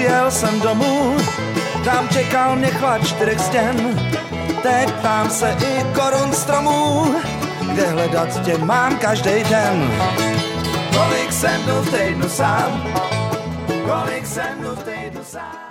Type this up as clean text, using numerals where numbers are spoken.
jel jsem domů, tam čekal mě chlad 4 stěn. Teď tam se i korun stromů, kde hledat tě mám každý den. Kolik jsem byl v týdnu sám, kolik jsem byl v týdnu sám.